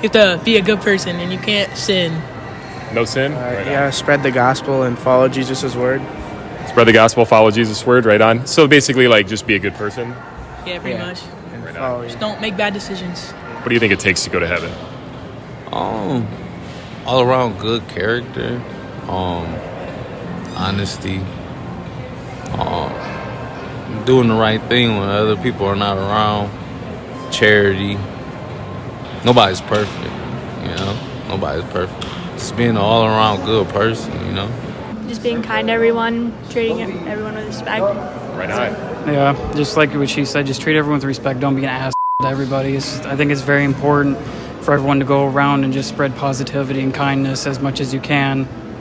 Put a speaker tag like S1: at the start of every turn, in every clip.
S1: have to be a good person, and you can't sin.
S2: No sin?
S3: Yeah, spread the gospel and follow Jesus' word.
S2: Spread the gospel, follow Jesus' word, right on. So basically, like, just be a good person.
S1: Yeah, pretty much.
S3: And
S2: Right
S3: follow
S1: Just don't make bad decisions.
S2: What do you think it takes to go to heaven?
S4: All around good character, honesty, doing the right thing when other people are not around, charity. Nobody's perfect, you know? Nobody's perfect. Just being an all-around good person, you know?
S5: Just being kind to everyone, treating everyone with respect.
S2: Right on.
S6: Yeah, just like what she said, just treat everyone with respect. Don't be an ass to everybody. I think it's very important for everyone to go around and just spread positivity and kindness as much as you can,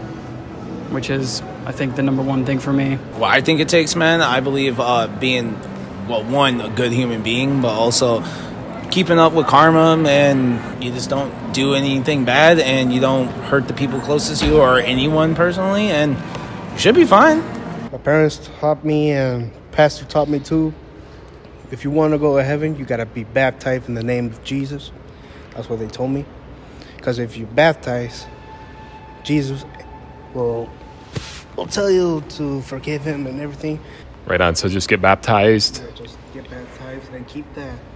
S6: which is, I think, the number one thing for me.
S7: What I think it takes, man, I believe being, well, one, a good human being, but also keeping up with karma, and you just don't do anything bad, and you don't hurt the people closest to you or anyone personally, and you should be fine.
S3: My parents taught me, and pastor taught me too. If you want to go to heaven, you got to be baptized in the name of Jesus. That's what they told me. Because if you baptize, Jesus will tell you to forgive him and everything.
S2: Right on. So just get baptized.
S3: Yeah, just get baptized and keep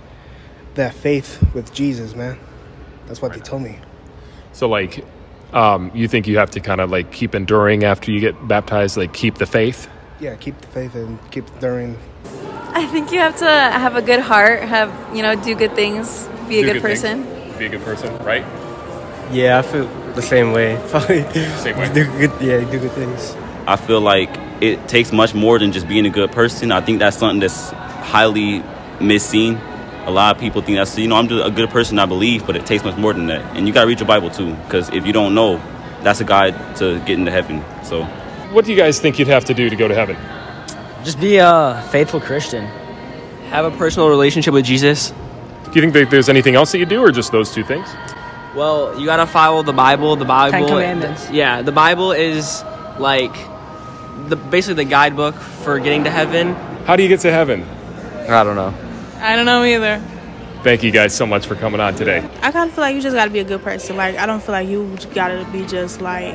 S3: that faith with Jesus, man. That's what they told me.
S2: So, like, you think you have to kind of, like, keep enduring after you get baptized? Like, keep the faith?
S3: Yeah, keep the faith and keep enduring.
S8: I think you have to have a good heart, do good things, be a good person.
S2: Be a good person, right?
S9: Yeah, I feel the same way. Probably
S2: Same way.
S9: do good things.
S10: I feel like it takes much more than just being a good person. I think that's something that's highly misseen. A lot of people think that's, I'm just a good person, I believe, but it takes much more than that. And you got to read your Bible, too, because if you don't know, that's a guide to get into heaven. So,
S2: what do you guys think you'd have to do to go to heaven?
S11: Just be a faithful Christian. Have a personal relationship with Jesus.
S2: Do you think that there's anything else that you do, or just those two things?
S11: Well, you got to follow the Bible. The Bible.
S1: 10 Commandments.
S11: The Bible is like basically the guidebook for getting to heaven.
S2: How do you get to heaven?
S11: I don't know.
S1: I don't know either.
S2: Thank you guys so much for coming on today.
S12: I kind of feel like you just got to be a good person. Like, I don't feel like you got to be just like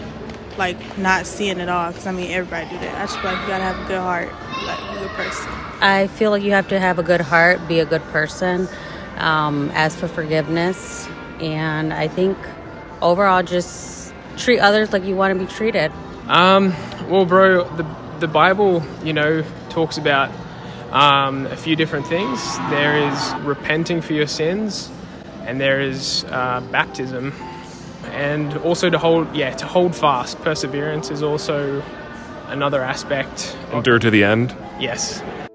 S12: not seeing it all. Because, everybody do that. I just feel like you got to have a good heart, like a good person.
S13: I feel like you have to have a good heart, be a good person, ask for forgiveness. And I think overall just treat others like you want to be treated.
S14: Well, bro, the Bible, talks about a few different things. There is repenting for your sins, and there is baptism, and also to hold fast. Perseverance is also another aspect.
S2: Endure to the end.
S14: Yes.